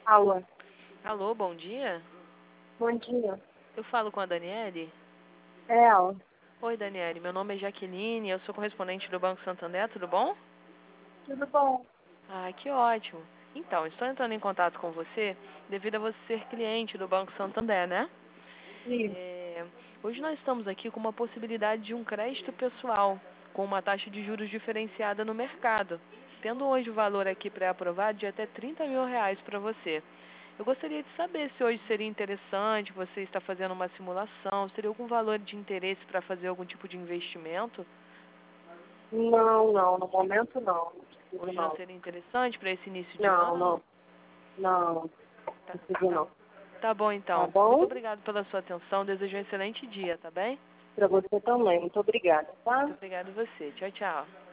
Alô, Alô, bom dia. bom dia. Eu falo com a Daniele? É ela. Oi, Daniele. Meu nome é Jaqueline, eu sou correspondente do Banco Santander, tudo bom? Tudo bom? Ah, que ótimo. Então, estou entrando em contato com você devido a você ser cliente do Banco Santander, né? Sim. Hoje nós estamos aqui com uma possibilidade de um crédito pessoal, com uma taxa de juros diferenciada no mercado, tendo hoje o valor aqui pré-aprovado de até R$ 30.000 para você. Eu gostaria de saber se hoje seria interessante, você está fazendo uma simulação, seria algum valor de interesse para fazer algum tipo de investimento? Não, no momento não. Não preciso Hoje não não. seria interessante para esse início de Não, ano? não. Não, não Tá, preciso tá, não. tá bom Tá então. Muito bom? obrigado pela sua atenção, desejo um excelente dia, tá bem? Pra você também. Muito obrigada, Muito tá? obrigada a você. Tchau, tchau.